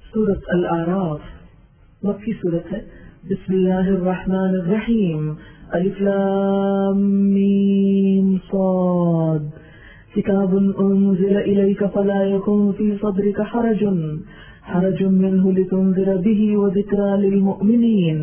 سورۃ الاعراف مکی سورت ہے. بسم اللہ الرحمن الرحیم. الف لام میم صاد. کتاب انزل الیک فلا یکن فی صدرک حرج منہ لتنذر به وذکری للمؤمنین.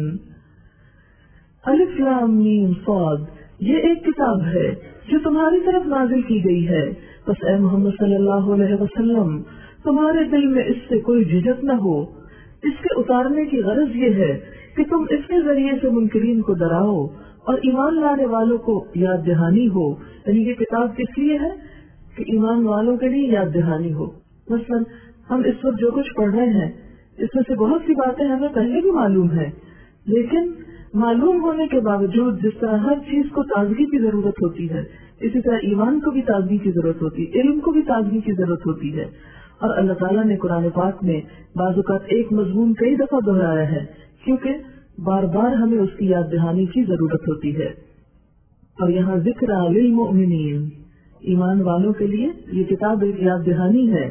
الف لام میم صاد یہ ایک کتاب ہے جو تمہاری طرف نازل کی گئی ہے، بس اے محمد صلی اللہ علیہ وسلم تمہارے دل میں اس سے کوئی جھجک نہ ہو. اس کے اتارنے کی غرض یہ ہے کہ تم اس کے ذریعے سے منکرین کو ڈراؤ اور ایمان لانے والوں کو یاد دہانی ہو. یعنی یہ کتاب کس لیے ہے کہ ایمان والوں کے لیے یاد دہانی ہو. مثلا ہم اس وقت جو کچھ پڑھ رہے ہیں اس میں سے بہت سی باتیں ہمیں پہلے بھی معلوم ہیں، لیکن معلوم ہونے کے باوجود جس طرح ہر چیز کو تازگی کی ضرورت ہوتی ہے، اسی طرح ایمان کو بھی تازگی کی ضرورت ہوتی ہے، علم کو بھی تازگی کی ضرورت ہوتی ہے. اور اللہ تعالیٰ نے قرآن پاک میں بعض اوقات ایک مضمون کئی دفعہ دہرایا ہے کیونکہ بار بار ہمیں اس کی یاد دہانی کی ضرورت ہوتی ہے. اور یہاں ذکر للمؤمنین، ایمان والوں کے لیے یہ کتاب ایک یاد دہانی ہے.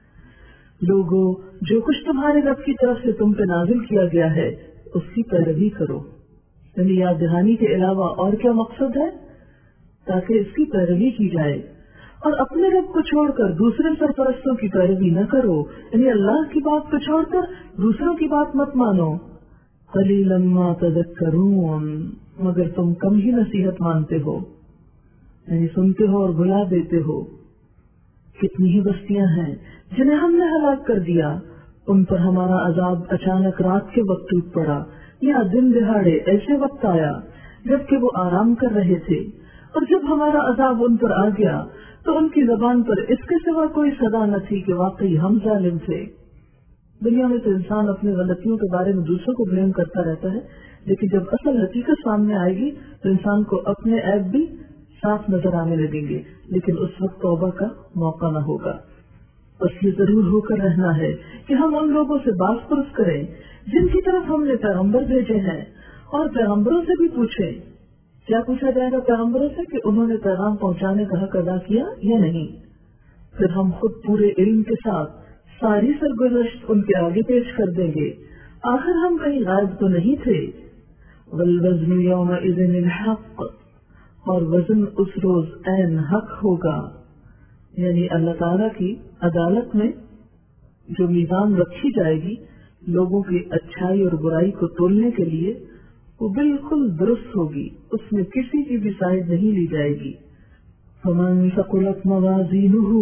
لوگوں جو کچھ تمہارے رب کی طرف سے تم پہ نازل کیا گیا ہے اس کی پیروی کرو. یعنی یاد دہانی کے علاوہ اور کیا مقصد ہے؟ تاکہ اس کی پیروی کی جائے اور اپنے رب کو چھوڑ کر دوسرے سرپرستوں کی پیروی نہ کرو. یعنی اللہ کی بات کو چھوڑ کر دوسروں کی بات مت مانو. قلیلا ما تذکرون، مگر تم کم ہی نصیحت مانتے ہو، یعنی سنتے ہو اور بھلا دیتے ہو. کتنی ہی بستیاں ہیں جنہیں ہم نے ہلاک کر دیا، ان پر ہمارا عذاب اچانک رات کے وقت ٹوٹ پڑا یا دن دہاڑے ایسے وقت آیا جبکہ وہ آرام کر رہے تھے. اور جب ہمارا عذاب ان پر آ گیا تو ان کی زبان پر اس کے سوا کوئی صدا نہ تھی کہ واقعی ہم ظالم تھے. دنیا میں تو انسان اپنی غلطیوں کے بارے میں دوسروں کو بلیم کرتا رہتا ہے، لیکن جب اصل حقیقت سامنے آئے گی تو انسان کو اپنے عیب بھی صاف نظر آنے لگیں گے، لیکن اس وقت توبہ کا موقع نہ ہوگا. بس یہ ضرور ہو کر رہنا ہے کہ ہم ان لوگوں سے باز پرس کریں جن کی طرف ہم نے پیغمبر بھیجے ہیں، اور پیغمبروں سے بھی پوچھیں. کیا پوچھا جائے گا پیغمبروں سے؟ کہ انہوں نے پیغام پہنچانے کا حق ادا کیا یا نہیں. پھر ہم خود پورے علم کے ساتھ ساری سرگزشت ان کے آگے پیش کر دیں گے. آخر ہم کہیں غائب تو نہیں تھے. والوزن یومئذ الحق، اور وزن اس روز عین حق ہوگا. یعنی اللہ تعالیٰ کی عدالت میں جو میزان رکھی جائے گی لوگوں کی اچھائی اور برائی کو تولنے کے لیے، وہ بالکل درست ہوگی، اس میں کسی کی بھی سائڈ نہیں لی جائے گی. فمن ثقلت موازینہ،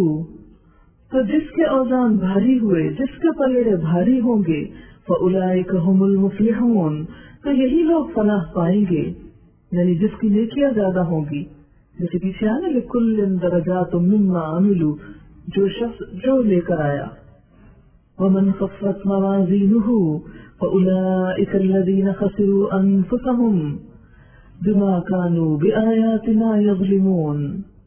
تو جس کے اوزان بھاری ہوئے، جس کے پلڑے بھاری ہوں گے، فاولئک ھم المفلحون، تو یہی لوگ فلاح پائیں گے. یعنی جس کی نیکیاں زیادہ ہوں گی، جیسے پیچھے آنے لکل درجات مما عملوا، جو شخص جو لے کر آیا. ومن خفت موازینہ فاولئک الذین خسروا انفسهم بما كانوا بآیاتنا یظلمون.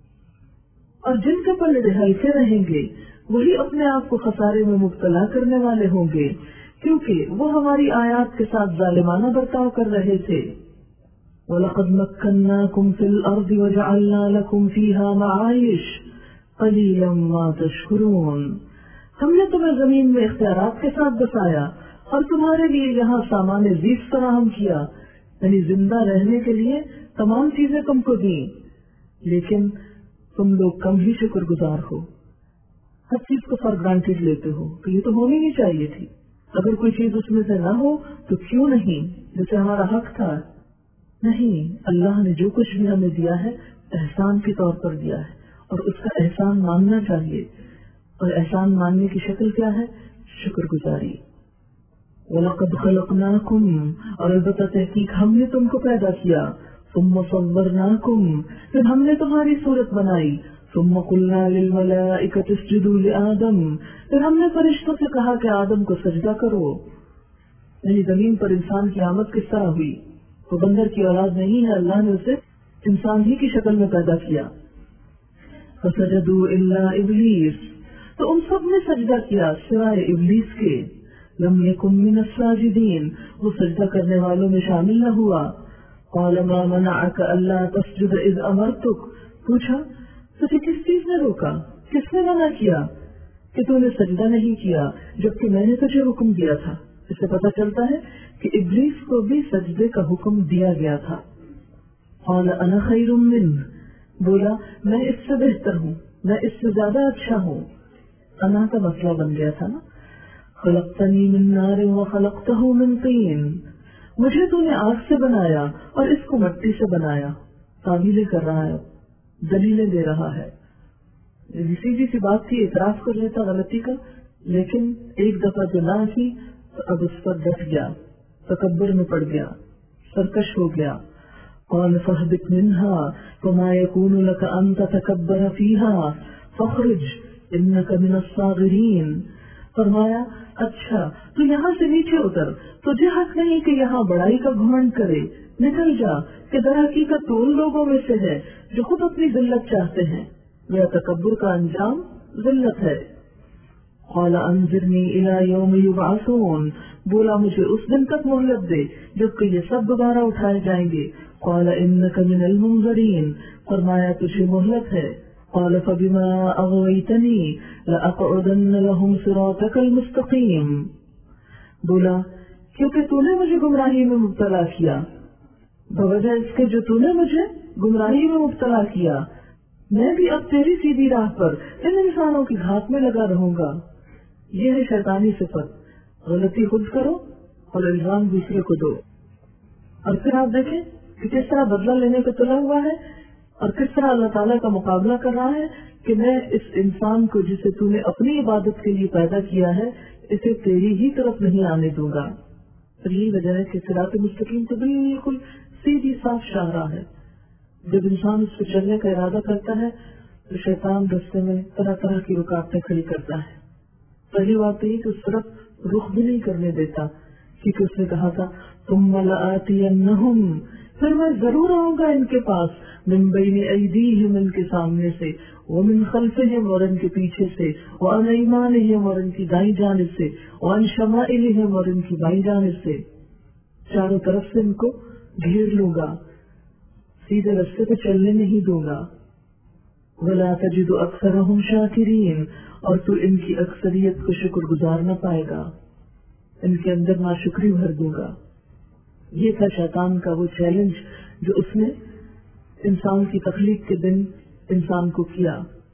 اور جن کے پلڑے ہلکے رہیں گے وہی اپنے آپ کو خسارے میں مبتلا کرنے والے ہوں گے، کیونکہ وہ ہماری آیات کے ساتھ ظالمانہ برتاؤ کر رہے تھے. وَلَقَدْ مَكَّنَّاكُمْ فِي الْأَرْضِ وَجَعَلْنَا لَكُمْ فِيهَا مَعَائِشَ قَلِيلًا مَا تَشْكُرُونَ. ہم نے تمہیں زمین میں اختیارات کے ساتھ بسایا اور تمہارے لیے یہاں سامان زیست فراہم کیا، یعنی زندہ رہنے کے لیے تمام چیزیں تم کو دیں، لیکن تم لوگ کم ہی شکر گزار ہو. ہر چیز کو فار گرانٹیڈ لیتے ہو کہ یہ تو ہونی نہیں چاہیے تھی. اگر کوئی چیز اس میں سے نہ ہو تو کیوں نہیں، جیسے ہمارا حق تھا. نہیں، اللہ نے جو کچھ بھی ہمیں دیا ہے احسان کے طور پر دیا ہے، اور اس کا احسان ماننا چاہیے. اور احسان ماننے کی شکل کیا ہے؟ شکر گزاری. وَلَقَدْ خَلَقْنَاكُمْ، اور البتہ تحقیق ہم نے تم کو پیدا کیا. ثُمَّ صَوَّرْنَاكُمْ، پھر ہم نے تمہاری صورت بنائی. ثُمَّ قُلْنَا لِلْمَلَائِكَةِ اسْجُدُوا لِآدَمَ، پھر ہم نے فرشتوں سے کہا کہ آدم کو سجدہ کرو. یعنی زمین پر انسان کی آمد کس طرح ہوئی؟ وہ بندر کی اولاد نہیں ہے، اللہ نے اسے انسان ہی کی شکل میں پیدا کیا. فَسَجَدُوا إِلَّا إِبْلِيسَ، تو ان سب نے سجدہ کیا سوائے ابلیس کے. لم يكن من الساجدين، وہ سجدہ کرنے والوں میں شامل نہ ہوا. قال ما منعك الا تسجد اذ امرتك، پوچھا تجھے کس چیز نے روکا، کس نے منع کیا کہ تو نے سجدہ نہیں کیا جبکہ میں نے تجھے حکم دیا تھا. اس سے پتہ چلتا ہے کہ ابلیس کو بھی سجدے کا حکم دیا گیا تھا. قال انا خیر منہ، بولا میں اس سے بہتر ہوں، میں اس سے زیادہ اچھا ہوں. انا کا مسئلہ بن گیا تھا نا. خلقتنی من نار وخلقتہ من طین، مجھے تو نے آگ سے بنایا اور اس کو مٹی سے بنایا. تعویلیں کر رہا ہے، دلیلیں دے رہا ہے. سیدھی سی بات تھی، اعتراف کر لیتا غلطی کا، لیکن ایک دفعہ جو نہ کی تو اب اس پر ڈٹ گیا، تکبر میں پڑ گیا، سرکش ہو گیا. قال فاهبط منها وما يكون لك ان تتكبر فيها فاخرج انك من الصاغرين. فرمایا اچھا تو یہاں سے نیچے اتر، تجھے حق نہیں کہ یہاں بڑائی کا گھمنڈ کرے، نکل جا کہ در حقیقت تو ان لوگوں میں سے ہے جو خود اپنی ذلت چاہتے ہیں. میرا تکبر کا انجام ذلت ہے. قال انظرنی الی یوم یبعثون، بولا مجھے اس دن تک مہلت دے جب کہ یہ سب دوبارہ اٹھائے جائیں گے. قال انک من المنظرین، فرمایا تجھے مہلت ہے. قال فبما اغویتنی لاقعدن لهم صراطک المستقیم، بولا کیونکہ تو نے مجھے گمراہی میں مبتلا کیا، بوجہ اس کے جو تو نے مجھے گمراہی میں مبتلا کیا، میں بھی اب تیری سیدھی راہ پر ان انسانوں کی گھات میں لگا رہوں گا. یہ ہے شیطانی صفت، غلطی خود کرو اور الزام دوسرے کو دو. اور پھر آپ دیکھیں کہ کس طرح بدلہ لینے کو تلا ہوا ہے اور کس طرح اللہ تعالیٰ کا مقابلہ کر رہا ہے کہ میں اس انسان کو جسے تو نے اپنی عبادت کے لیے پیدا کیا ہے اسے تیری ہی طرف نہیں آنے دوں گا. اور یہی وجہ ہے کہ صراط مستقیم تو بالکل سیدھی صاف شاہراہ ہے. جب انسان اس پہ چلنے کا ارادہ کرتا ہے تو شیطان رستے میں طرح طرح کی رکاوٹیں کھڑی کرتا ہے. پہلی بات یہ کہ اس طرف رخ بھی نہیں کرنے دیتا، کیونکہ اس نے کہا تھا ثم لآتینہم، پھر میں ضرور آؤں گا ان کے پاس، من بین ایدیہم، ان کے سامنے سے، ومن خلفہم، اور ان کے پیچھے سے، وعن ایمانہم، اور ان کی دائیں جانب سے، وعن شمائلہم، اور ان کی بائیں جانب سے. چاروں طرف سے ان کو گھیر لوں گا، سیدھے رستے پہ چلنے نہیں دوں گا. ولا تجد اکثرہم شاکرین، اور تو ان کی اکثریت کو شکر گزار نہ پائے گا، ان کے اندر ناشکری بھر دوں گا. یہ تھا شیطان کا وہ چیلنج جو اس نے انسان کی تخلیق کے دن انسان کو کیا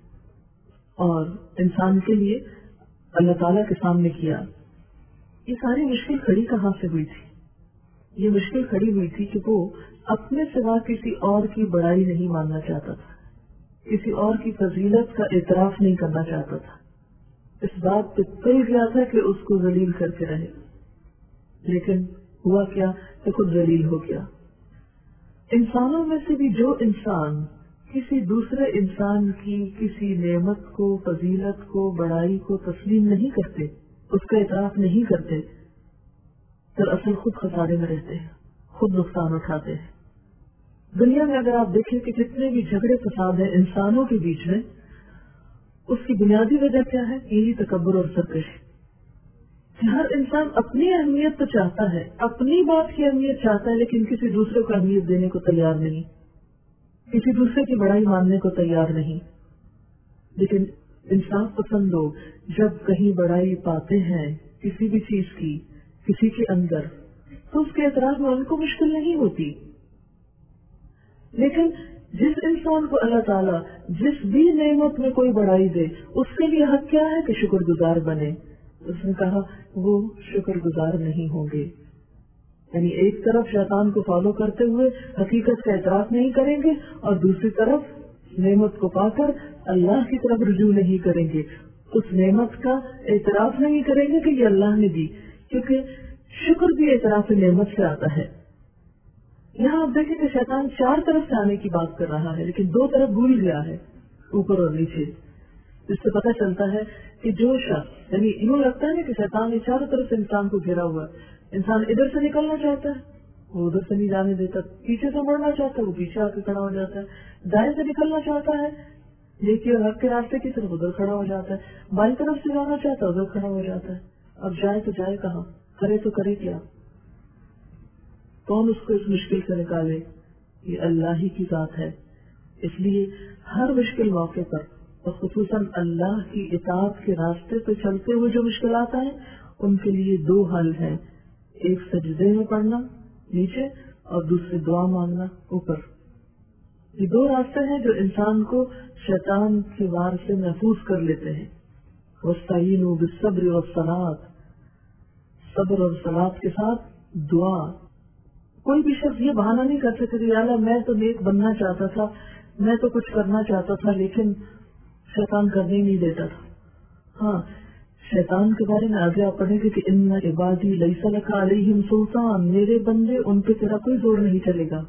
اور انسان کے لیے اللہ تعالیٰ کے سامنے کیا. یہ ساری مشکل کھڑی کہاں سے ہوئی تھی؟ یہ مشکل کھڑی ہوئی تھی کہ وہ اپنے سوا کسی اور کی بڑائی نہیں ماننا چاہتا تھا، کسی اور کی فضیلت کا اعتراف نہیں کرنا چاہتا تھا. اس بات پہ تل گیا تھا کہ اس کو ذلیل کر کے رہے، لیکن ہوا کیا کہ خود ذلیل ہو گیا. انسانوں میں سے بھی جو انسان کسی دوسرے انسان کی کسی نعمت کو، فضیلت کو، بڑائی کو تسلیم نہیں کرتے، اس کا اعتراف نہیں کرتے، دراصل خود خسارے میں رہتے ہیں، خود نقصان اٹھاتے ہیں. دنیا میں اگر آپ دیکھیں کہ جتنے بھی جھگڑے فساد ہیں انسانوں کے بیچ میں، اس کی بنیادی وجہ کیا ہے؟ یہی تکبر اور سرکشی. ہر انسان اپنی اہمیت تو چاہتا ہے، اپنی بات کی اہمیت چاہتا ہے، لیکن کسی دوسرے کو اہمیت دینے کو تیار نہیں، کسی دوسرے کی بڑائی ماننے کو تیار نہیں. لیکن انصاف پسند لوگ جب کہیں بڑائی پاتے ہیں کسی بھی چیز کی، کسی کے اندر، تو اس کے اعتراف میں ان کو مشکل نہیں ہوتی. لیکن جس انسان کو اللہ تعالیٰ جس بھی نعمت میں کوئی بڑائی دے، اس کے لیے حق کیا ہے کہ شکر گزار بنے. اس نے کہا وہ شکر گزار نہیں ہوں گے. یعنی ایک طرف شیطان کو فالو کرتے ہوئے حقیقت کا اعتراف نہیں کریں گے اور دوسری طرف نعمت کو پا کر اللہ کی طرف رجوع نہیں کریں گے، اس نعمت کا اعتراف نہیں کریں گے کہ یہ اللہ نے دی، کیونکہ شکر بھی اعتراف نعمت سے آتا ہے. یہاں آپ دیکھیں کہ شیطان چار طرف سے آنے کی بات کر رہا ہے، لیکن دو طرف بھول گیا ہے، اوپر اور نیچے. اس سے پتہ چلتا ہے کہ جو شخص، یعنی یوں لگتا ہے کہ شیطان نے چاروں طرف سے انسان کو گھیرا ہوا ہے. انسان ادھر سے نکلنا چاہتا ہے وہ ادھر سے نہیں جانے دیتا، پیچھے سے مڑنا چاہتا ہے وہ پیچھے آ کے کھڑا ہو جاتا ہے، دائیں سے نکلنا چاہتا ہے نیکی اور حق کے راستے کی طرف ادھر کھڑا ہو جاتا ہے، بائیں طرف سے جانا چاہتا ہے ادھر کھڑا ہو جاتا ہے. اب جائے تو جائے کہاں، کرے تو کرے کیا، کون اس کو اس مشکل سے نکالے؟ یہ اللہ ہی کی ذات ہے. اس لیے ہر مشکل موقع پر اور خصوصاً اللہ کی اطاعت کے راستے پہ چلتے ہوئے جو مشکلات آئیں ان کے لیے دو حل ہیں، ایک سجدے میں پڑھنا نیچے اور دوسری دعا مانگنا اوپر. یہ دو راستے ہیں جو انسان کو شیطان کے وار سے محفوظ کر لیتے ہیں. وَاسْتَعِینُوا بِالصَّبْرِ وَالصَّلَاةِ، صبر اور صلاۃ کے ساتھ دعا. کوئی بھی شخص یہ بہانہ نہیں کر سکتا کہ اللہ میں تو نیک بننا چاہتا تھا، میں تو کچھ کرنا چاہتا تھا لیکن شیطان کرنے نہیں دیتا تھا. ہاں شیطان کے بارے میں آگے آپ پڑھیں گے کہ ان عبادی لیس لک علیہم سلطان، میرے بندے ان پہ تیرا کوئی زور نہیں چلے گا.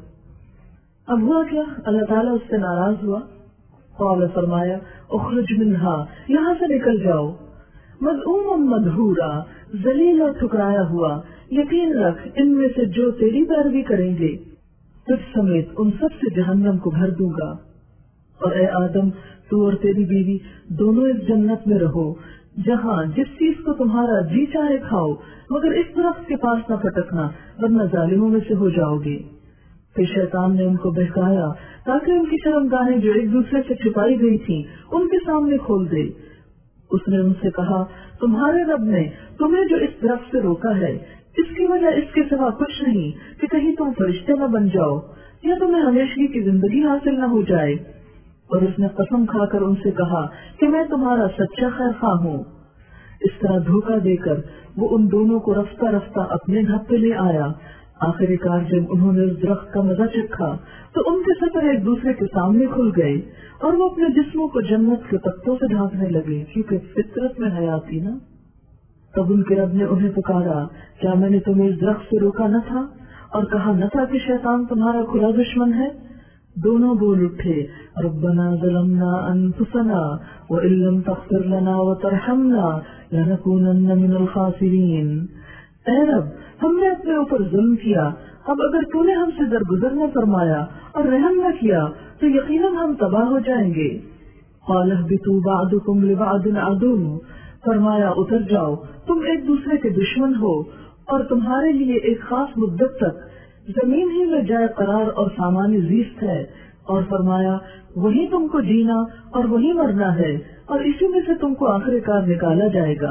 اب ہوا کیا؟ اللہ تعالیٰ اس سے ناراض ہوا. قال فرمایا اخرج منہا، یہاں سے نکل جاؤ، مذعوما مدحورا، ذلیل اور ٹھکرایا ہوا. یقین رکھ ان میں سے جو تیری پیروی کریں گے تجھ سمیت ان سب سے جہنم کو بھر دوں گا. اور اے آدم تو اور تیری بیوی دونوں اس جنت میں رہو جہاں جس چیز کو تمہارا جی چاہے کھاؤ، مگر اس درخت کے پاس نہ پھٹکنا ورنہ ظالموں میں سے ہو جاؤ گے. پھر شیطان نے ان کو بہکایا تاکہ ان کی شرمگاہیں جو ایک دوسرے سے چھپائی گئی تھی ان کے سامنے کھول دے. اس نے ان سے کہا تمہارے رب نے تمہیں جو اس درخت سے روکا ہے اس کی وجہ اس کے سوا کچھ نہیں کہ کہیں تم فرشتے نہ بن جاؤ یا تمہیں ہمیشگی کی زندگی حاصل نہ ہو جائے. اور اس نے قسم کھا کر ان سے کہا کہ میں تمہارا سچا خیر خواہ ہوں. اس طرح دھوکہ دے کر وہ ان دونوں کو رفتہ رفتہ اپنے گھر پہ لے آیا. آخر کار جب انہوں نے اس درخت کا مزہ چکھا تو ان کے سطر ایک دوسرے کے سامنے کھل گئے اور وہ اپنے جسموں کو جنت کے پتوں سے ڈھانکنے لگے کیونکہ فطرت میں حیات تھی نا. تب ان کے رب نے انہیں پکارا کیا میں نے تمہیں اس درخت سے روکا نہ تھا اور کہا نہ تھا کہ شیطان تمہارا کھلا دشمن ہے؟ دونوں بول اٹھے ربنا ظلمنا انفسنا وان لم تغفر لنا وترحمنا لنکونن من الخاسرین. اے رب ہم نے اپنے اوپر ظلم کیا، اب اگر تو نے ہم سے درگزر نہ فرمایا اور رحم نہ کیا تو یقیناً ہم تباہ ہو جائیں گے. قال اهبطوا بعضكم لبعض عدو، فرمایا اتر جاؤ تم ایک دوسرے کے دشمن ہو اور تمہارے لیے ایک خاص مدت تک زمین ہی میں جائے قرار اور سامان زیست ہے. اور فرمایا وہی تم کو جینا اور وہی مرنا ہے اور اسی میں سے تم کو آخر کار نکالا جائے گا.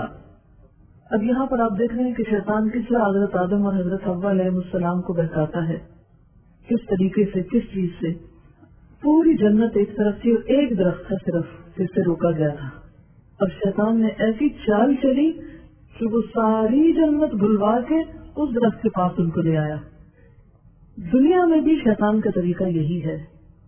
اب یہاں پر آپ دیکھ رہے ہیں کہ شیطان کس طرح حضرت آدم اور حضرت حوا علیہ السلام کو بہکاتا ہے، کس طریقے سے، کس چیز سے. پوری جنت ایک طرف تھی اور ایک درخت تھا صرف جس سے روکا گیا تھا. اور شیطان نے ایسی چال چلی کہ وہ ساری جنت بھلوا کے اس درخت کے پاس ان کو لے آیا. دنیا میں بھی شیطان کا طریقہ یہی ہے.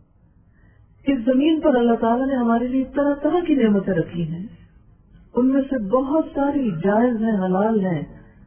اس زمین پر اللہ تعالیٰ نے ہمارے لیے طرح طرح کی نعمتیں رکھی ہیں، ان میں سے بہت ساری جائز ہیں، حلال ہیں،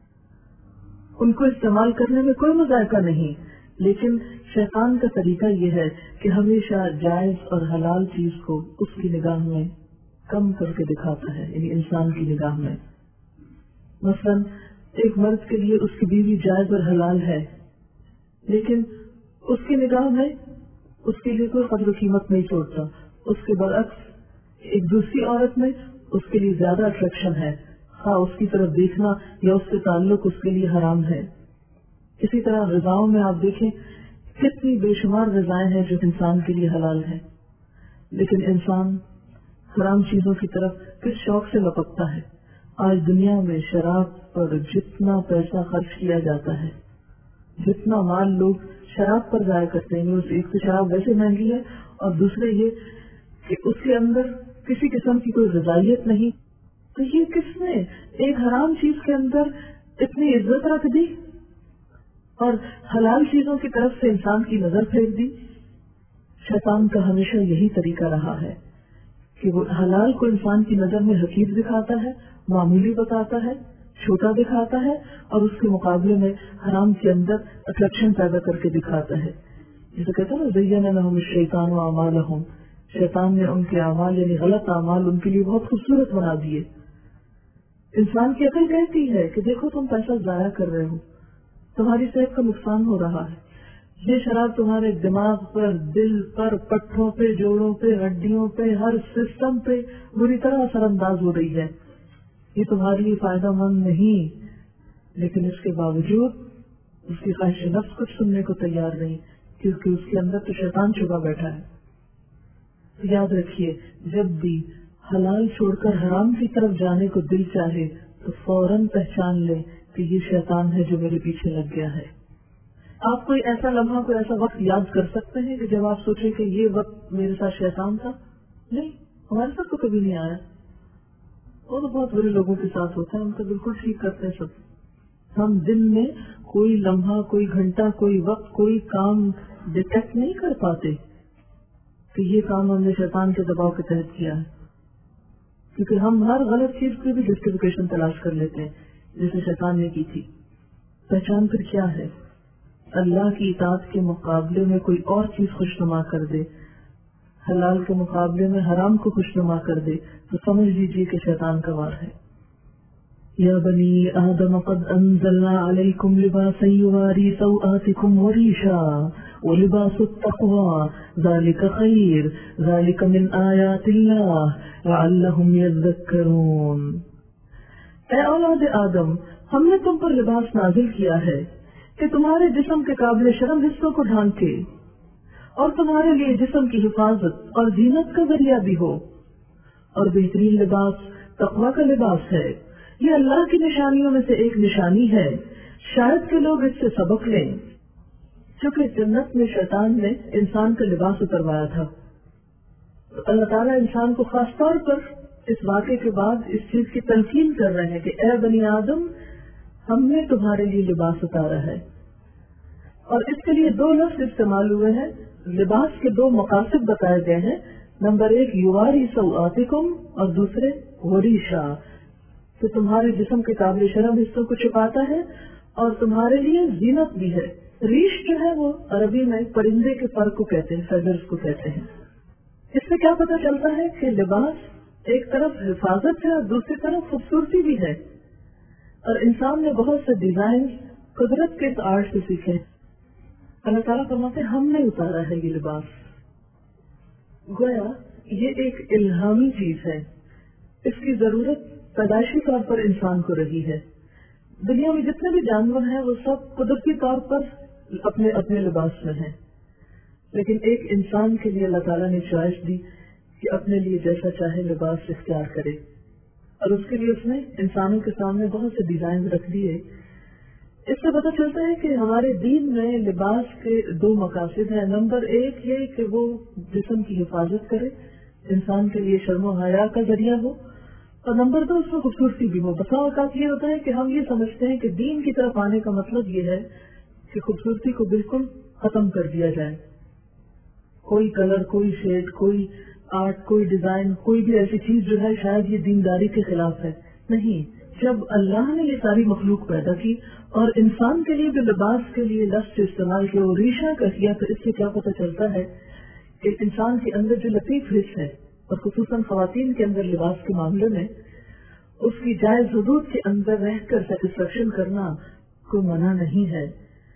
ان کو استعمال کرنے میں کوئی مذائقہ نہیں. لیکن شیطان کا طریقہ یہ ہے کہ ہمیشہ جائز اور حلال چیز کو اس کی نگاہ میں کم کر کے دکھاتا ہے، یعنی انسان کی نگاہ میں. مثلا ایک مرد کے لیے اس کی بیوی جائز اور حلال ہے لیکن اس کی نگاہ میں اس کے لیے کوئی قدر و قیمت نہیں چھوڑتا. اس کے برعکس ایک دوسری عورت میں اس کے لیے زیادہ اٹریکشن ہے، ہاں اس کی طرف دیکھنا یا اس سے تعلق اس کے لیے حرام ہے. اسی طرح غذاؤں میں آپ دیکھیں کتنی بے شمار غذائیں ہیں جو انسان کے لیے حلال ہیں، لیکن انسان حرام چیزوں کی طرف کس شوق سے لپکتا ہے. آج دنیا میں شراب پر جتنا پیسہ خرچ کیا جاتا ہے، جتنا مال لوگ شراب پر ضائع کرتے ہیں، ایک تو شراب ویسے مہنگی ہے اور دوسرے یہ کہ اس کے اندر کسی قسم کی کوئی غذائیت نہیں. تو یہ کس نے ایک حرام چیز کے اندر اتنی عزت رکھ دی اور حلال چیزوں کی طرف سے انسان کی نظر پھیر دی. شیطان کا ہمیشہ یہی طریقہ رہا ہے کہ وہ حلال کو انسان کی نظر میں حقیر دکھاتا ہے، معمولی بتاتا ہے، چھوٹا دکھاتا ہے اور اس کے مقابلے میں حرام کے اندر اٹریکشن پیدا کر کے دکھاتا ہے. جسے کہتے ہیں نا زین لہم الشیطان اعمالہم، شیطان نے ان کے اعمال یعنی غلط اعمال ان کے لیے بہت خوبصورت بنا دیے. انسان کی عقل کہتی ہے کہ دیکھو تم پیسہ ضائع کر رہے ہو، تمہاری صحت کا نقصان ہو رہا ہے، یہ شراب تمہارے دماغ پر، دل پر، پٹھوں پہ، جوڑوں پہ، ہڈیوں پہ، ہر سسٹم پہ بری طرح اثر انداز ہو رہی ہے، یہ تمہارے لیے فائدہ مند نہیں. لیکن اس کے باوجود اس کی خواہش نفس کچھ سننے کو تیار نہیں، کیونکہ اس کے اندر تو شیطان چھپا بیٹھا ہے. یاد رکھیے جب بھی حلال چھوڑ کر حرام کی طرف جانے کو دل چاہے تو فوراً پہچان لے کہ یہ شیطان ہے جو میرے پیچھے لگ گیا ہے. آپ کوئی ایسا لمحہ کوئی ایسا وقت یاد کر سکتے ہیں کہ جب آپ سوچیں کہ یہ وقت میرے ساتھ شیطان تھا؟ نہیں، ہمارے ساتھ تو کبھی نہیں آیا. وہ تو بہت بڑے لوگوں کے ساتھ ہوتا ہے، ہم تو بالکل ٹھیک کرتے ہیں سب. ہم دن میں کوئی لمحہ، کوئی گھنٹہ، کوئی وقت، کوئی کام ڈیٹیکٹ نہیں کر پاتے کہ یہ کام ہم نے شیطان کے دباؤ کے تحت کیا ہے، کیونکہ ہم ہر غلط چیز کی بھی جسٹیفیکیشن تلاش کر لیتے ہیں جیسے شیطان نے کی تھی. پہچان پھر کیا ہے؟ اللہ کی اطاعت کے مقابلے میں کوئی اور چیز خوشنما کر دے، حلال کے مقابلے میں حرام کو خوشنما کر دے تو سمجھ لیجیے کہ شیطان کا وار ہے. یا بنی آدم قد انزلنا علیکم لباسا یواری سوآتکم وریشا ولباس التقوی ذالک خیر ذالک من آیات اللہ لعلہم یذکرون. اے اولاد آدم، ہم نے تم پر لباس نازل کیا ہے کہ تمہارے جسم کے قابل شرم حصوں کو ڈھانکے اور تمہارے لیے جسم کی حفاظت اور زینت کا ذریعہ بھی ہو. اور بہترین لباس تقویٰ کا لباس ہے. یہ اللہ کی نشانیوں میں سے ایک نشانی ہے، شاید کہ لوگ اس سے سبق لیں. چونکہ جنت میں شیطان نے انسان کا لباس اتروایا تھا، اللہ تعالیٰ انسان کو خاص طور پر اس واقعے کے بعد اس چیز کی تلقین کر رہے ہیں کہ اے بنی آدم، ہم نے تمہارے لیے لباس اتارا ہے. اور اس کے لیے 2 لفظ استعمال ہوئے ہیں. لباس کے 2 مقاصد بتائے گئے ہیں. نمبر 1 یواری سوآتکم اور دوسرے وریشا، تو تمہارے جسم کے قابل شرم حصوں کو چھپاتا ہے اور تمہارے لیے زینت بھی ہے. ریش جو ہے وہ عربی میں پرندے کے پر کو کہتے ہیں، فیدرز کو کہتے ہیں. اس سے کیا پتہ چلتا ہے کہ لباس ایک طرف حفاظت ہے اور دوسری طرف خوبصورتی بھی ہے. اور انسان نے بہت سے ڈیزائن قدرت کے اس آرٹ سے سیکھے. اللہ تعالیٰ فرماتے ہیں ہم نے اتارا ہے یہ لباس. گویا یہ ایک الہامی چیز ہے، اس کی ضرورت پیدائشی طور پر انسان کو رہی ہے. دنیا میں جتنے بھی جانور ہیں وہ سب قدرتی طور پر اپنے اپنے لباس میں ہیں، لیکن ایک انسان کے لیے اللہ تعالیٰ نے چوائس دی کہ اپنے لیے جیسا چاہے لباس اختیار کرے، اور اس کے لیے اس نے انسانوں کے سامنے بہت سے ڈیزائن رکھ دیے. اس سے پتہ چلتا ہے کہ ہمارے دین میں لباس کے 2 مقاصد ہیں. نمبر 1 یہ کہ وہ جسم کی حفاظت کرے، انسان کے لیے شرم و حیا کا ذریعہ ہو، اور نمبر 2 اس میں خوبصورتی بھی ہو. بسا اوقات یہ ہوتا ہے کہ ہم یہ سمجھتے ہیں کہ دین کی طرف آنے کا مطلب یہ ہے کہ خوبصورتی کو بالکل ختم کر دیا جائے. کوئی کلر، کوئی شیڈ، کوئی آرٹ، کوئی ڈیزائن، کوئی بھی ایسی چیز جو ہے شاید یہ دینداری کے خلاف ہے. نہیں، جب اللہ نے یہ ساری مخلوق پیدا کی اور انسان کے لیے بھی لباس کے لیے لفظ استعمال کیا، وہ ریشہ کا کیا، تو اس سے کیا پتہ چلتا ہے کہ انسان کے اندر جو لطیف حص ہے، اور خصوصاً خواتین کے اندر لباس کے معاملے میں اس کی جائز حدود کے اندر رہ کر سیٹسفیکشن کرنا کوئی منع نہیں ہے.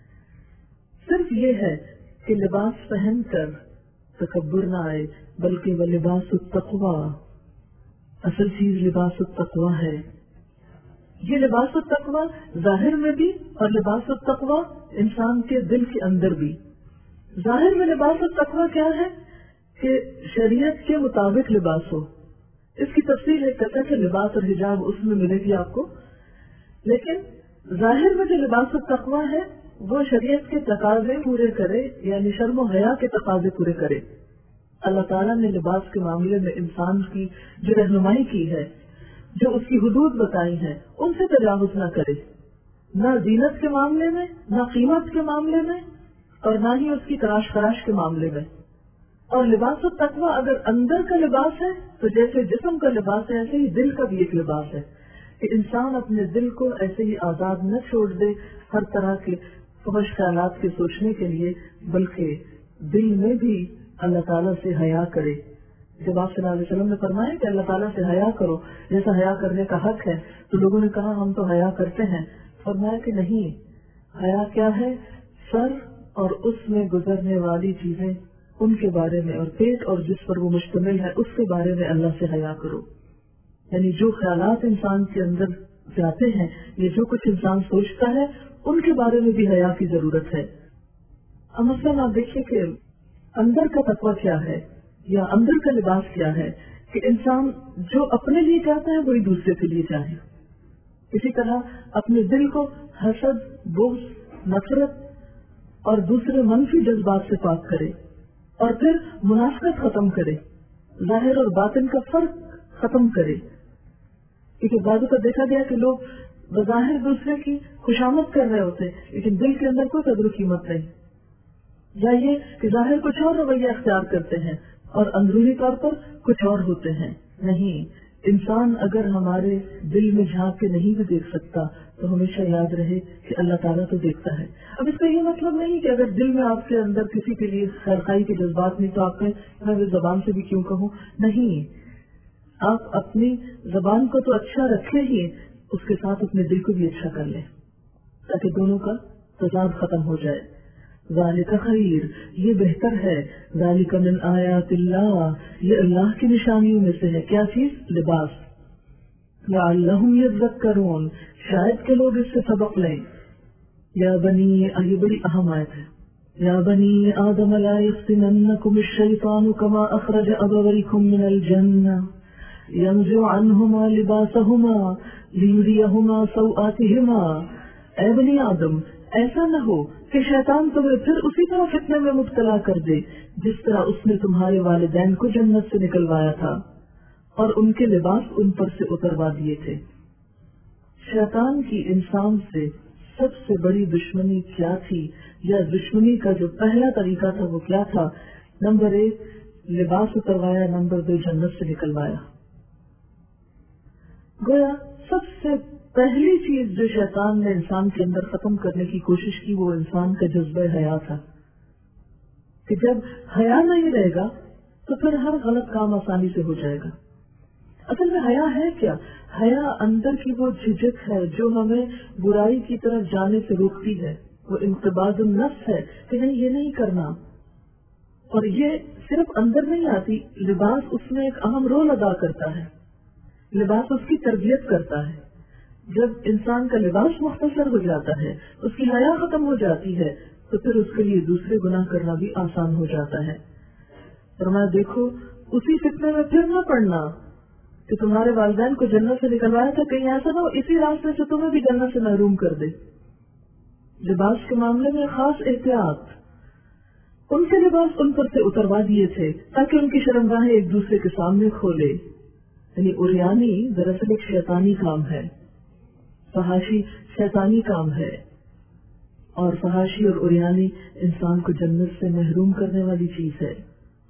صرف یہ ہے کہ لباس پہن کر تکبر نہ آئے، بلکہ وہ لباس التقوی، اصل چیز لباس التقوی ہے. یہ لباس التقوی ظاہر میں بھی اور لباس التقوی انسان کے دل کے اندر بھی. ظاہر میں لباس التقوی کیا ہے کہ شریعت کے مطابق لباس ہو. اس کی تفصیل ایک کہتا ہے کہ لباس اور حجاب اس میں ملے گی آپ کو، لیکن ظاہر میں جو لباس التقوی ہے وہ شریعت کے تقاضے پورے کرے، یعنی شرم و حیا کے تقاضے پورے کرے. اللہ تعالیٰ نے لباس کے معاملے میں انسان کی جو رہنمائی کی ہے، جو اس کی حدود بتائی ہیں، ان سے تجاوز نہ کرے، نہ زینت کے معاملے میں، نہ قیمت کے معاملے میں، اور نہ ہی اس کی تراش خراش کے معاملے میں. اور لباس التقوی اگر اندر کا لباس ہے تو جیسے جسم کا لباس ہے ایسے ہی دل کا بھی ایک لباس ہے کہ انسان اپنے دل کو ایسے ہی آزاد نہ چھوڑ دے ہر طرح کے فحش خیالات کے سوچنے کے لیے، بلکہ دل میں بھی اللہ تعالیٰ سے حیا کرے. جب آپ صلی اللہ علیہ وسلم نے فرمایا کہ اللہ تعالیٰ سے حیا کرو جیسا حیا کرنے کا حق ہے، تو لوگوں نے کہا ہم تو حیا کرتے ہیں. فرمایا کہ نہیں، حیا کیا ہے؟ سر اور اس میں گزرنے والی چیزیں ان کے بارے میں، اور پیٹ اور جس پر وہ مشتمل ہے اس کے بارے میں اللہ سے حیا کرو. یعنی جو خیالات انسان کے اندر جاتے ہیں، یہ جو کچھ انسان سوچتا ہے، ان کے بارے میں بھی حیا کی ضرورت ہے. اب مثلاً آپ دیکھیے کہ اندر کا تقویٰ کیا ہے یا اندر کا لباس کیا ہے. کہ انسان جو اپنے لیے چاہتا ہے وہی دوسرے کے لیے چاہے. اسی طرح اپنے دل کو حسد، بغض، نفرت اور دوسرے منفی جذبات سے پاک کرے اور پھر منافقت ختم کرے، ظاہر اور باطن کا فرق ختم کرے. کیونکہ بعضوں کا دیکھا گیا کہ لوگ بظاہر دوسرے کی خوشامد کر رہے ہوتے لیکن دل کے اندر کوئی قدر و قیمت نہیں، یا یہ کہ ظاہر کچھ اور رویہ اختیار کرتے ہیں اور اندرونی طور پر کچھ اور ہوتے ہیں. نہیں، انسان اگر ہمارے دل میں جھانک کے نہیں بھی دیکھ سکتا تو ہمیشہ یاد رہے کہ اللہ تعالیٰ تو دیکھتا ہے. اب اس کا یہ مطلب نہیں کہ اگر دل میں آپ کے اندر کسی کے لیے خیرخواہی کے جذبات نہیں تو آپ میں زبان سے بھی کیوں کہوں. نہیں، آپ اپنی زبان کو تو اچھا رکھے ہی، اس کے ساتھ اپنے دل کو بھی اچھا کر لیں تاکہ دونوں کا تضاد ختم ہو جائے. ذالک خیر، یہ بہتر ہے. ذالک من آیات اللہ، یہ اللہ کی نشانیوں میں سے ہے. کیا چیز؟ لباس. لعلہم یذکرون، شاید کہ لوگ اس سے سبق لیں. یا بنی، یہ بڑی اہم آیت ہے. یا بنی آدم لا یفتننکم الشیطان کما اخرج ابویکم من الجنہ ينزع عنهما لباسهما ليريهما سوآتهما. اے بنی آدم، ایسا نہ ہو کہ شیطان تمہیں پھر اسی طرح فتنے میں مبتلا کر دے جس طرح اس نے تمہارے والدین کو جنت سے نکلوایا تھا اور ان کے لباس ان پر سے اتروا دیے تھے. شیطان کی انسان سے سب سے بڑی دشمنی کیا تھی، یا دشمنی کا جو پہلا طریقہ تھا وہ کیا تھا؟ نمبر 1 لباس اتروایا، نمبر 2 جنت سے نکلوایا. گویا سب سے پہلی چیز جو شیطان نے انسان کے اندر ختم کرنے کی کوشش کی وہ انسان کا جذبہ حیا تھا کہ جب حیا نہیں رہے گا تو پھر ہر غلط کام آسانی سے ہو جائے گا. اصل میں حیا ہے کیا؟ حیا اندر کی وہ جھجک ہے جو ہمیں برائی کی طرف جانے سے روکتی ہے. وہ انقباض النفس ہے کہ نہیں، یہ نہیں کرنا. اور یہ صرف اندر نہیں آتی، لباس اس میں ایک اہم رول ادا کرتا ہے. لباس اس کی تربیت کرتا ہے. جب انسان کا لباس مختصر ہو جاتا ہے، اس کی حیا ختم ہو جاتی ہے تو پھر اس کے لیے دوسرے گناہ کرنا بھی آسان ہو جاتا ہے. فرمایا دیکھو اسی فتنے میں پھر نہ پڑنا کہ تمہارے والدین کو جنت سے نکلوایا تھا، کہیں ایسا نہ ہو اسی راستے سے تمہیں بھی جنت سے محروم کر دے. لباس کے معاملے میں خاص احتیاط. ان کے لباس ان پر سے اتروا دیے تھے تاکہ ان کی شرمگاہیں ایک دوسرے کے سامنے کھولے. یعنی اریانی دراصل ایک شیطانی کام ہے، فحاشی شیطانی کام ہے، اور فحاشی اور اریانی انسان کو جنت سے محروم کرنے والی چیز ہے.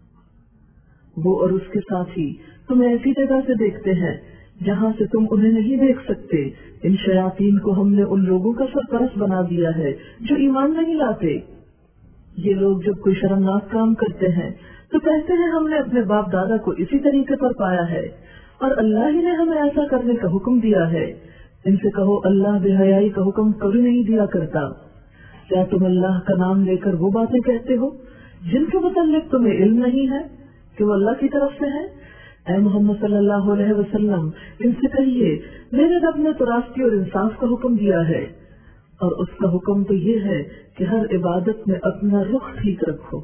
وہ اور اس کے ساتھی تمہیں ایسی جگہ سے دیکھتے ہیں جہاں سے تم انہیں نہیں دیکھ سکتے. ان شیاطین کو ہم نے ان لوگوں کا سرپرست بنا دیا ہے جو ایمان نہیں لاتے. یہ لوگ جب کوئی شرمناک کام کرتے ہیں تو کہتے ہیں ہم نے اپنے باپ دادا کو اسی طریقے پر پایا ہے اور اللہ ہی نے ہمیں ایسا کرنے کا حکم دیا ہے. ان سے کہو اللہ بے حیائی کا حکم کبھی نہیں دیا کرتا. کیا تم اللہ کا نام لے کر وہ باتیں کہتے ہو جن کے متعلق تمہیں علم نہیں ہے کہ وہ اللہ کی طرف سے ہے؟ اے محمد صلی اللہ علیہ وسلم ان سے کہیے میرے رب نے تو راستی اور انصاف کا حکم دیا ہے، اور اس کا حکم تو یہ ہے کہ ہر عبادت میں اپنا رخ ٹھیک رکھو.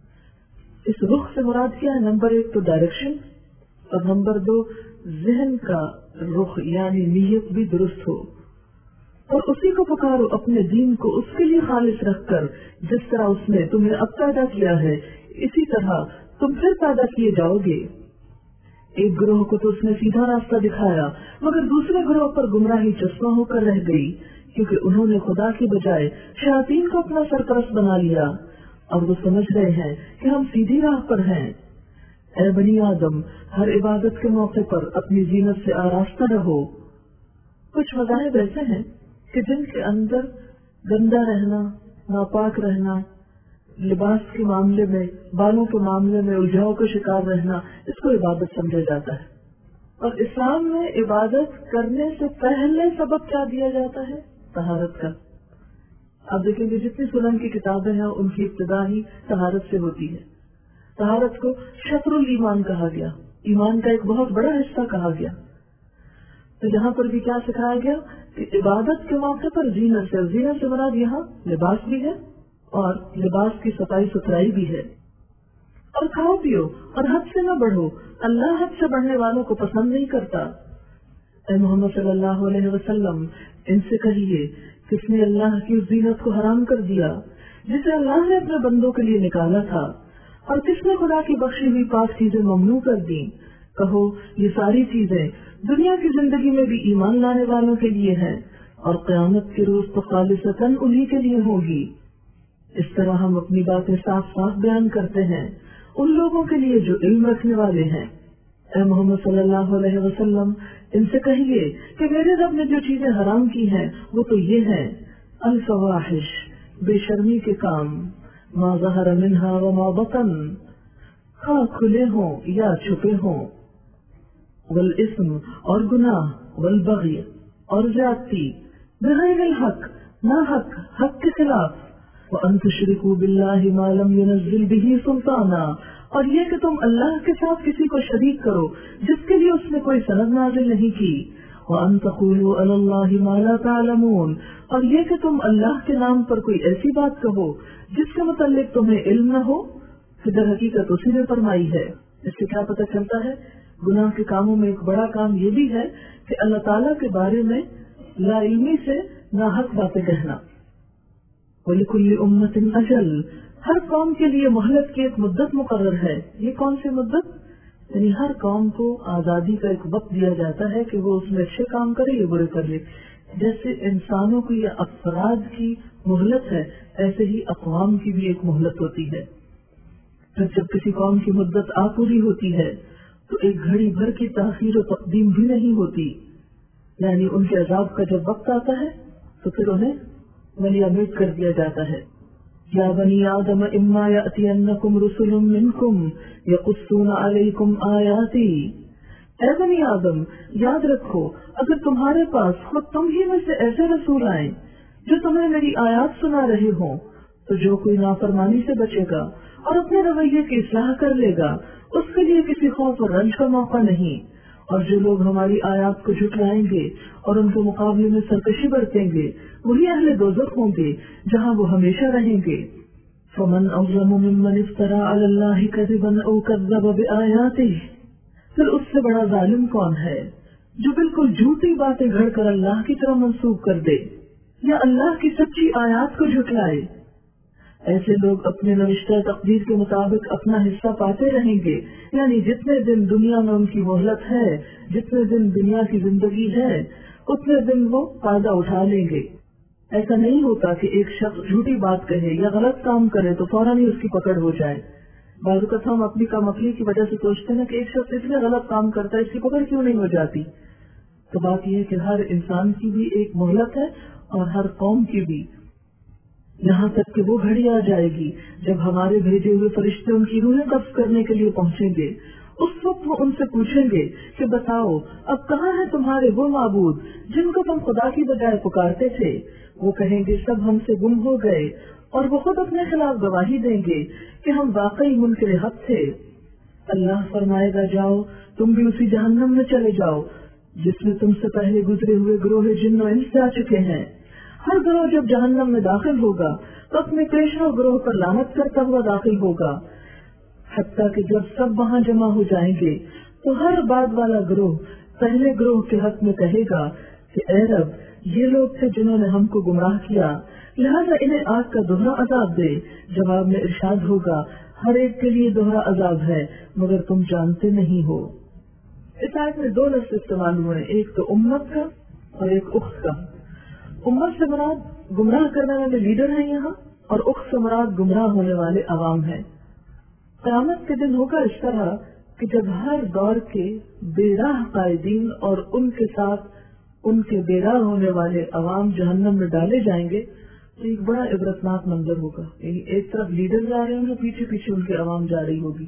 اس رخ سے مراد کیا ہے؟ نمبر 1 تو ڈائریکشن، اور نمبر 2 ذہن کا رخ یعنی نیت بھی درست ہو. اور اسی کو پکارو، اپنے دین کو اس کے لیے خالص رکھ کر جس طرح اس نے تمہیں اب پیدا کیا ہے اسی طرح تم پھر پیدا کیے جاؤ گے. ایک گروہ کو تو اس نے سیدھا راستہ دکھایا مگر دوسرے گروہ پر گمراہی چشمہ ہو کر رہ گئی کیونکہ انہوں نے خدا کی بجائے شیاطین کو اپنا سرپرست بنا لیا اور وہ سمجھ رہے ہیں کہ ہم سیدھی راہ پر ہیں. اے بنی آدم، ہر عبادت کے موقع پر اپنی زینت سے آراستہ رہو. کچھ مذاہب ایسے ہیں کہ جن کے اندر گندا رہنا، ناپاک رہنا، لباس کے معاملے میں، بالوں کے معاملے میں الجھاؤ کا شکار رہنا، اس کو عبادت سمجھا جاتا ہے. اور اسلام میں عبادت کرنے سے پہلے سبب کیا دیا جاتا ہے؟ طہارت کا. آپ دیکھیں گے جتنی سنن کی کتابیں ہیں ان کی ابتدا ہی طہارت سے ہوتی ہے. طہارت کو شطر الایمان کہا گیا، ایمان کا ایک بہت بڑا حصہ کہا گیا. تو یہاں پر بھی کیا سکھایا گیا کہ عبادت کے موقع پر زینت سے مراد یہاں لباس بھی ہے اور لباس کی صفائی ستھرائی بھی ہے. اور کھاؤ پیو اور حد سے نہ بڑھو، اللہ حد سے بڑھنے والوں کو پسند نہیں کرتا۔ اے محمد صلی اللہ علیہ وسلم، ان سے کہیے، کس نے اللہ کی اس زینت کو حرام کر دیا جسے اللہ نے اپنے بندوں کے لیے نکالا تھا، اور کس نے خدا کی بخشی ہوئی پاک چیزیں ممنوع کر دی؟ کہو، یہ ساری چیزیں دنیا کی زندگی میں بھی ایمان لانے والوں کے لیے ہیں، اور قیامت کے روز تو خالصتاً انہی کے لیے ہوگی۔ اس طرح ہم اپنی باتیں صاف صاف بیان کرتے ہیں ان لوگوں کے لیے جو علم رکھنے والے ہیں۔ اے محمد صلی اللہ علیہ وسلم، ان سے کہیے کہ میرے رب نے جو چیزیں حرام کی ہیں وہ تو یہ ہیں: الفواحش، بے شرمی کے کام، ما ظہر منہا وما بطن، خواہ کھلے ہوں یا چھپے ہوں، والاسم، اور گناہ، والبغی، اور زیادتی، بغیر الحق، نہ حق کے خلاف، وَأَن تُشْرِكُوا بِاللَّهِ مَا لَمْ يُنَزِّلْ بِهِ سُلْطَانًا، اور یہ کہ تم اللہ کے ساتھ کسی کو شریک کرو جس کے لیے اس نے کوئی سند نازل نہیں کی، وَأَن تَقُولُوا عَلَى اللَّهِ مَا لَا تَعْلَمُونَ، اور یہ کہ تم اللہ کے نام پر کوئی ایسی بات کہو جس کے متعلق تمہیں علم نہ ہو، کہ در حقیقت اسی نے فرمائی ہے۔ اس سے کیا پتہ چلتا ہے؟ گناہ کے کاموں میں ایک بڑا کام یہ بھی ہے کہ اللہ تعالیٰ کے بارے میں لا علمی سے ناحق باتیں کہنا۔ وَلِكُلِّ أُمَّةٍ أَجَلٌ، ہر قوم کے لیے مہلت کی ایک مدت مقرر ہے۔ یہ کون سی مدت؟ یعنی ہر قوم کو آزادی کا ایک وقت دیا جاتا ہے کہ وہ اس میں اچھے کام کرے یا برے کر لے۔ جیسے انسانوں کی یا افراد کی مہلت ہے، ایسے ہی اقوام کی بھی ایک مہلت ہوتی ہے۔ پھر جب کسی قوم کی مدت آ پوری ہوتی ہے تو ایک گھڑی بھر کی تاخیر و تقدیم بھی نہیں ہوتی، یعنی ان کے عذاب کا جب وقت آتا ہے تو پھر انہیں ملیامت کر دیا جاتا ہے۔ یا بنی آدم اما یأتینکم رسل منکم یقصون علیکم آیاتی، اے بنی آدم، یاد رکھو اگر تمہارے پاس خود تم ہی میں سے ایسے رسول آئیں جو تمہیں میری آیات سنا رہے ہوں، تو جو کوئی نافرمانی سے بچے گا اور اپنے رویے کی اصلاح کر لے گا اس کے لیے کسی خوف اور رنج کا موقع نہیں۔ اور جو لوگ ہماری آیات کو جھٹلائیں گے اور ان کے مقابلے میں سرکشی برتیں گے وہی اہل دوزخ ہوں گے جہاں وہ ہمیشہ رہیں گے۔ فمن اظلم ممن افترى على الله كذبا او كذب بآياته، پھر اس سے بڑا ظالم کون ہے جو بالکل جھوٹی باتیں گھڑ کر اللہ کی طرف منسوب کر دے یا اللہ کی سچی آیات کو جھٹلائے۔ ایسے لوگ اپنے نوشتہ تقدیر کے مطابق اپنا حصہ پاتے رہیں گے، یعنی جتنے دن دنیا میں ان کی مہلت ہے، جتنے دن دنیا کی زندگی ہے، اتنے دن وہ فائدہ اٹھا لیں گے۔ ایسا نہیں ہوتا کہ ایک شخص جھوٹی بات کہے یا غلط کام کرے تو فوراً ہی اس کی پکڑ ہو جائے۔ بعض اوقات ہم اپنی کم عقلی کی وجہ سے سوچتے ہیں کہ ایک شخص اس لیے غلط کام کرتا ہے، اس کی پکڑ کیوں نہیں ہو جاتی؟ تو بات یہ ہے کہ ہر انسان کی بھی ایک مہلت ہے اور ہر قوم کی بھی، یہاں تک کہ وہ گھڑی آ جائے گی جب ہمارے بھیجے ہوئے فرشتے ان کی روحیں قبض کرنے کے لیے پہنچیں گے۔ اس وقت وہ ان سے پوچھیں گے کہ بتاؤ اب کہاں ہیں تمہارے وہ معبود جن کو تم خدا کی بجائے پکارتے تھے؟ وہ کہیں گے سب ہم سے گم ہو گئے، اور وہ خود اپنے خلاف گواہی دیں گے کہ ہم واقعی منکر حق تھے۔ اللہ فرمائے گا جاؤ تم بھی اسی جہنم میں چلے جاؤ جس میں تم سے پہلے گزرے ہوئے گروہ جن و انس جا چکے ہیں۔ ہر گروہ جب جہنم میں داخل ہوگا تو اپنے پیشوا گروہ پر لعنت کرتا ہوا داخل ہوگا، حتیٰ کہ جب سب وہاں جمع ہو جائیں گے تو ہر بعد والا گروہ پہلے گروہ کے حق میں کہے گا کہ اے رب، یہ لوگ تھے جنہوں نے ہم کو گمراہ کیا، لہذا انہیں آگ کا دوہرا عذاب دے۔ جواب میں ارشاد ہوگا ہر ایک کے لیے دوہرا عذاب ہے مگر تم جانتے نہیں ہو۔ اس آیت میں دو لفظ استعمال ہوئے، ایک تو امت کا اور ایک اخت کا۔ امت سے مراد گمراہ کرنے والے لیڈر ہیں یہاں، اور اخت سے مراد گمراہ ہونے والے عوام ہیں۔ قیامت کے دن ہوگا اس طرح کہ جب ہر دور کے بے راہ قائدین اور ان کے ساتھ ان کے بے راہ ہونے والے عوام جہنم میں ڈالے جائیں گے تو ایک بڑا عبرتناک منظر ہوگا، یعنی ایک طرف لیڈر جا رہے ہوں گے، پیچھے پیچھے ان کے عوام جا رہی ہوگی۔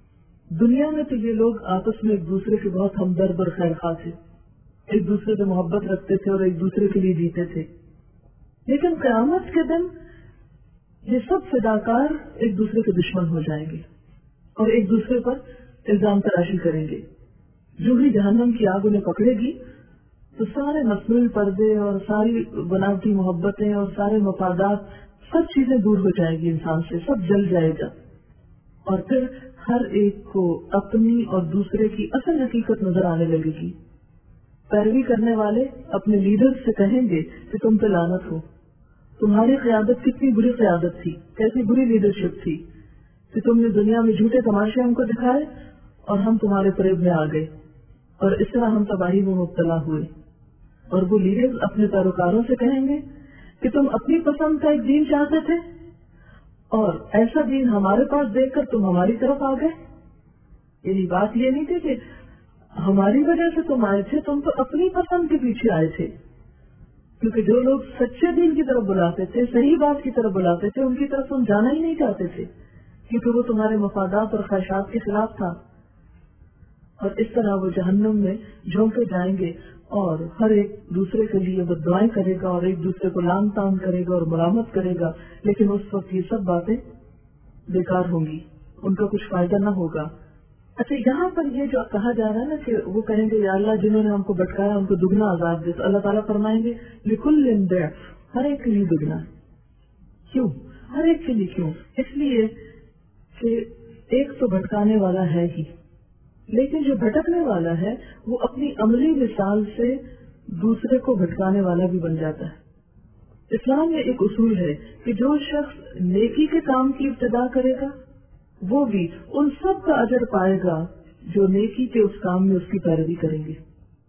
دنیا میں تو یہ لوگ آپس میں ایک دوسرے کے بہت ہمدرد اور خیر خواہ تھے، ایک دوسرے سے محبت رکھتے تھے اور ایک دوسرے کے لیے جیتے تھے، لیکن قیامت کے دن یہ سب فداکار ایک دوسرے کے دشمن ہو جائیں گے اور ایک دوسرے پر الزام تراشی کریں گے۔ جو ہی جہنم کی آگ انہیں پکڑے گی تو سارے مصنوعی پردے اور ساری بناوٹی محبتیں اور سارے مفادات، سب چیزیں دور ہو جائیں گی انسان سے، سب جل جائے گا، اور پھر ہر ایک کو اپنی اور دوسرے کی اصل حقیقت نظر آنے لگے گی. پیروی کرنے والے اپنے لیڈر سے کہیں گے کہ تم پہ لعنت ہو, تمہاری قیادت کتنی بری قیادت تھی, کیسی بری لیڈرشپ تھی کہ تم نے دنیا میں جھوٹے تماشے ہم کو دکھائے اور ہم تمہارے فریب میں آ گئے اور اس طرح ہم تباہی میں مبتلا ہوئے. اور وہ لیڈر اپنے پیروکاروں سے کہیں گے کہ تم اپنی پسند کا ایک دین چاہتے تھے اور ایسا دین ہمارے پاس دیکھ کر تم ہماری طرف آ گئے. یعنی بات یہ نہیں تھی کہ ہماری وجہ سے تم آئے تھے, تم تو اپنی پسند کے پیچھے آئے تھے. کیونکہ جو لوگ سچے دین کی طرف بلاتے تھے, صحیح بات کی طرف بلاتے تھے, ان کی طرف تم جانا ہی نہیں چاہتے تھے کیونکہ وہ تمہارے مفادات اور خواہشات کے خلاف تھا. اور اس طرح وہ جہنم میں جھونکے جائیں گے اور ہر ایک دوسرے کے لیے بد دعائیں کرے گا اور ایک دوسرے کو لان تان کرے گا اور ملامت کرے گا. لیکن اس وقت یہ سب باتیں بیکار ہوں گی, ان کا کچھ فائدہ نہ ہوگا. اچھا, یہاں پر یہ جو کہا جا رہا ہے نا کہ وہ کہیں گے یا اللہ جنہوں نے ہم کو بھٹکایا ان کو دگنا عذاب دے, تو اللہ تعالیٰ فرمائیں گے لکل ضعف, ہر ایک کے لیے دگنا. کیوں ہر ایک کے لیے؟ کیوں؟ اس لیے کہ ایک تو بھٹکانے والا ہے ہی, لیکن جو بھٹکنے والا ہے وہ اپنی عملی مثال سے دوسرے کو بھٹکانے والا بھی بن جاتا ہے. اسلام میں ایک اصول ہے کہ جو شخص نیکی کے کام کی ابتدا کرے گا وہ بھی ان سب کا اجر پائے گا جو نیکی کے اس کام میں اس کی پیروی کریں گے.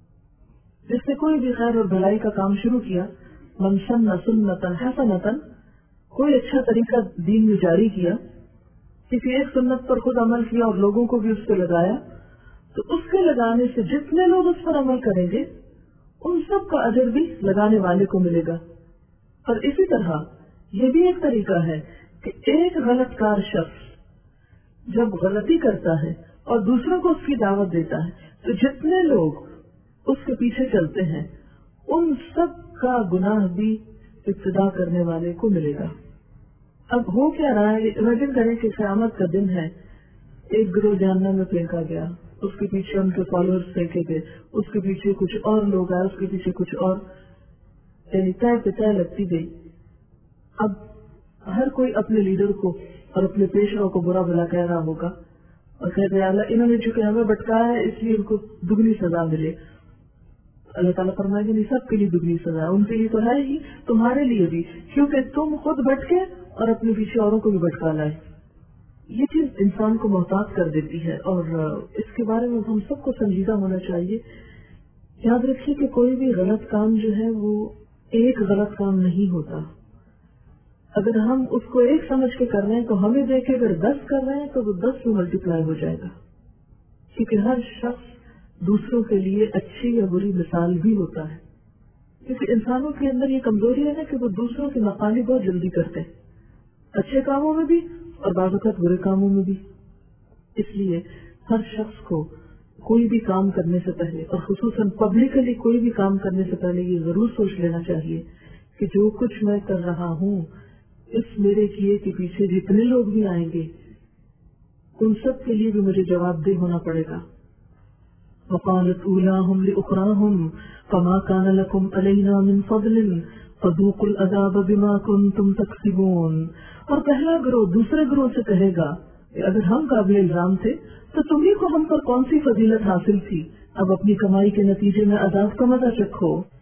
جس نے کوئی بھی خیر اور بھلائی کا کام شروع کیا, من سن سنتا حسنتا, کوئی اچھا طریقہ دین میں جاری کیا, کسی ایک سنت پر خود عمل کیا اور لوگوں کو بھی اس پہ لگایا, تو اس کے لگانے سے جتنے لوگ اس پر عمل کریں گے ان سب کا اجر بھی لگانے والے کو ملے گا. اور اسی طرح یہ بھی ایک طریقہ ہے کہ ایک غلط کار شخص جب غلطی کرتا ہے اور دوسروں کو اس کی دعوت دیتا ہے تو جتنے لوگ اس کے پیچھے چلتے ہیں ان سب کا گناہ بھی ابتدا کرنے والے کو ملے گا. اب ہو کیا رہا ہے, امیجن کریں کہ قیامت کا دن ہے, ایک گروہ جہنم میں پھینکا گیا, اس کے پیچھے ان کے فالوورز پھینکے گئے, اس کے پیچھے کچھ اور لوگ آئے, اس کے پیچھے کچھ اور, یعنی طے پہ طے لگتی گئی. اب ہر کوئی اپنے لیڈر کو اور اپنے پیشوا کو برا بلا کہہ رہا ہوگا اور کہتے ہیں اللہ انہوں نے چونکہ ہمیں بھٹکایا ہے اس لیے ان کو دگنی سزا ملے. اللہ تعالیٰ فرمائے گا نہیں, سب کے لیے دگنی سزا, ان کے لیے تو ہے ہی, تمہارے لیے بھی, کیونکہ تم خود بھٹکے اور اپنے پیچھے اوروں کو بھی بھٹکا لائے. یہ چیز انسان کو محتاط کر دیتی ہے اور اس کے بارے میں ہم سب کو سنجیدہ ہونا چاہیے. یاد رکھیے کہ کوئی بھی غلط کام جو ہے وہ ایک غلط کام نہیں ہوتا. اگر ہم اس کو ایک سمجھ کے کر رہے ہیں تو ہمیں دیکھے اگر 10 کر رہے ہیں تو وہ 10 میں ملٹیپلائی ہو جائے گا, کیونکہ ہر شخص دوسروں کے لیے اچھی یا بری مثال بھی ہوتا ہے. کیونکہ انسانوں کے اندر یہ کمزوری ہے نا کہ وہ دوسروں کی ناکامی بہت جلدی کرتے ہیں, اچھے کاموں میں بھی اور بعض اوقات برے کاموں میں بھی. اس لیے ہر شخص کو کوئی بھی کام کرنے سے پہلے اور خصوصاً پبلکلی کوئی بھی کام کرنے سے پہلے یہ ضرور سوچ لینا چاہیے کہ جو کچھ میں کر رہا ہوں اس میرے کیے کے پیچھے جتنے لوگ بھی آئیں گے ان سب کے لیے بھی مجھے جواب دہ ہونا پڑے گا. وقالت اولاہم لاخراہم فما کان لکم علینا من فضل فذوقوا العذاب بما کنتم تکسبون. اور پہلا گروہ دوسرے گروہ سے کہے گا کہ اگر ہم قابل الزام تھے تو تمہیں کو ہم پر کون سی فضیلت حاصل تھی, اب اپنی کمائی کے نتیجے میں عذاب کا مزہ چکھو.